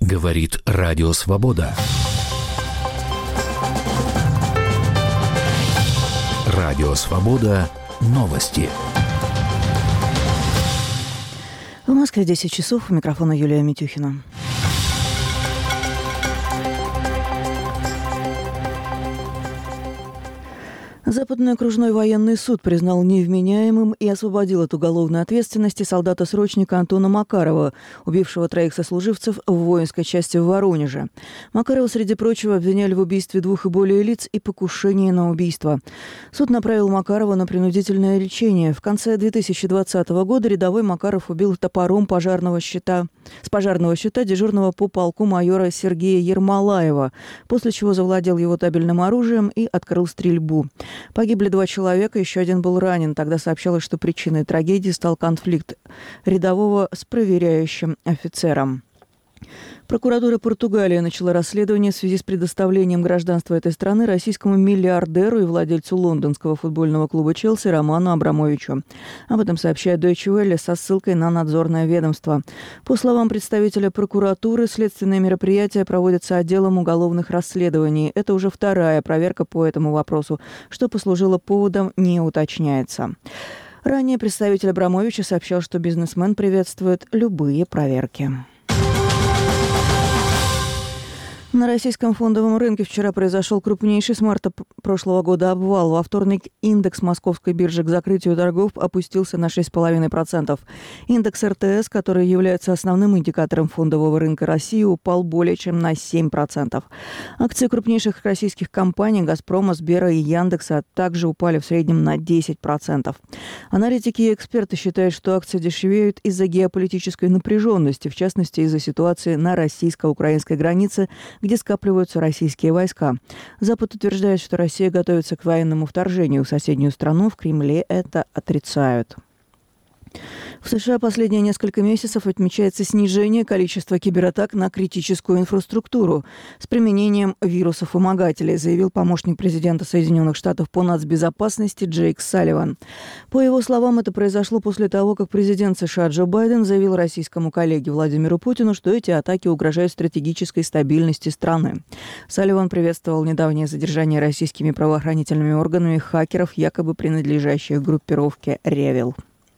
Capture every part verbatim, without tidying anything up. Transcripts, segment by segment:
Говорит Радио Свобода. Радио Свобода. Новости. В Москве десять часов. У микрофона Юлия Митюхина. Западный окружной военный суд признал невменяемым и освободил от уголовной ответственности солдата-срочника Антона Макарова, убившего троих сослуживцев в воинской части в Воронеже. Макарова, среди прочего, обвиняли в убийстве двух и более лиц и покушении на убийство. Суд направил Макарова на принудительное лечение. В конце две тысячи двадцатого года рядовой Макаров убил топором пожарного щита, с пожарного щита дежурного по полку майора Сергея Ермолаева, после чего завладел его табельным оружием и открыл стрельбу. Погибли два человека, еще один был ранен. Тогда сообщалось, что причиной трагедии стал конфликт рядового с проверяющим офицером. Прокуратура Португалии начала расследование в связи с предоставлением гражданства этой страны российскому миллиардеру и владельцу лондонского футбольного клуба «Челси» Роману Абрамовичу. Об этом сообщает Deutsche Welle со ссылкой на надзорное ведомство. По словам представителя прокуратуры, следственные мероприятия проводятся отделом уголовных расследований. Это уже вторая проверка по этому вопросу. Что послужило поводом, не уточняется. Ранее представитель Абрамовича сообщал, что бизнесмен приветствует любые проверки. На российском фондовом рынке вчера произошел крупнейший с марта прошлого года обвал. Во вторник индекс московской биржи к закрытию торгов опустился на шесть целых пять десятых процента. Индекс эр тэ эс, который является основным индикатором фондового рынка России, упал более чем на семь процентов. Акции крупнейших российских компаний «Газпрома», «Сбера» и «Яндекса» также упали в среднем на десять процентов. Аналитики и эксперты считают, что акции дешевеют из-за геополитической напряженности, в частности, из-за ситуации на российско-украинской границе, где скапливаются российские войска. Запад утверждает, что Россия готовится к военному вторжению в соседнюю страну. В Кремле это отрицают. В США последние несколько месяцев отмечается снижение количества кибератак на критическую инфраструктуру с применением вирусов-вымогателей, заявил помощник президента Соединенных Штатов по нацбезопасности Джейк Салливан. По его словам, это произошло после того, как президент США Джо Байден заявил российскому коллеге Владимиру Путину, что эти атаки угрожают стратегической стабильности страны. Салливан приветствовал недавнее задержание российскими правоохранительными органами хакеров, якобы принадлежащих группировке «Ревел».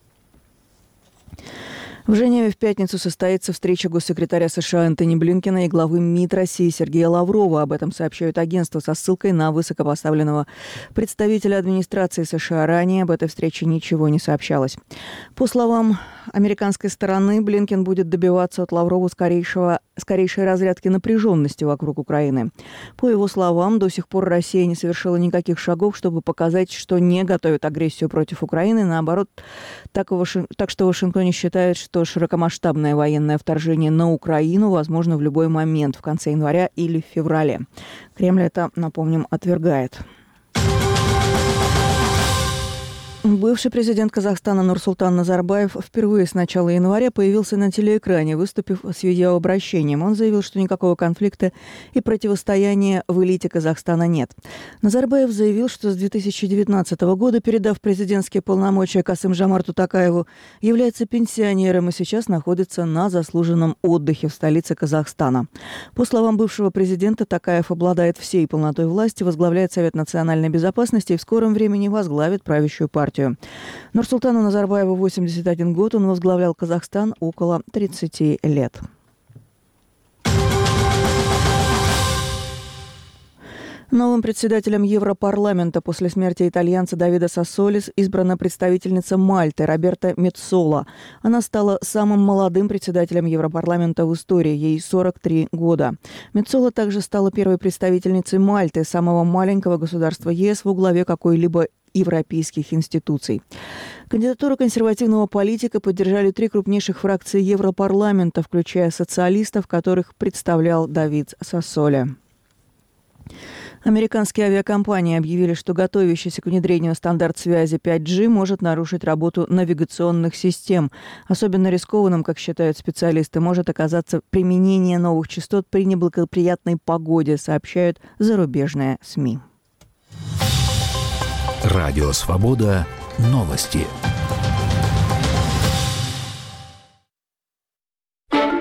В Женеве в пятницу состоится встреча госсекретаря США Энтони Блинкена и главы МИД России Сергея Лаврова. Об этом сообщают агентства со ссылкой на высокопоставленного представителя администрации США. Ранее об этой встрече ничего не сообщалось. По словам американской стороны, Блинкен будет добиваться от Лаврова скорейшего, скорейшей разрядки напряженности вокруг Украины. По его словам, до сих пор Россия не совершила никаких шагов, чтобы показать, что не готовит агрессию против Украины. Наоборот, так, Ваши... так что Вашингтон считает, что что широкомасштабное военное вторжение на Украину возможно в любой момент, в конце января или в феврале. Кремль это, напомним, отвергает. Бывший президент Казахстана Нурсултан Назарбаев впервые с начала января появился на телеэкране, выступив с видеообращением. Он заявил, что никакого конфликта и противостояния в элите Казахстана нет. Назарбаев заявил, что с две тысячи девятнадцатого года, передав президентские полномочия Касым-Жомарту Токаеву, является пенсионером и сейчас находится на заслуженном отдыхе в столице Казахстана. По словам бывшего президента, Токаев обладает всей полнотой власти, возглавляет Совет национальной безопасности и в скором времени возглавит правящую партию. Нурсултану Назарбаеву восемьдесят один год, он возглавлял Казахстан около тридцати лет. Новым председателем Европарламента после смерти итальянца Давида Сассолис избрана представительница Мальты Роберта Меццола. Она стала самым молодым председателем Европарламента в истории, ей сорок три года. Меццола также стала первой представительницей Мальты, самого маленького государства е эс, во главе какой-либо европейских институций. Кандидатуру консервативного политика поддержали три крупнейших фракции Европарламента, включая социалистов, которых представлял Давид Сассоли. Американские авиакомпании объявили, что готовящийся к внедрению стандарт связи пять джи может нарушить работу навигационных систем. Особенно рискованным, как считают специалисты, может оказаться применение новых частот при неблагоприятной погоде, сообщают зарубежные СМИ. Радио Свобода. Новости.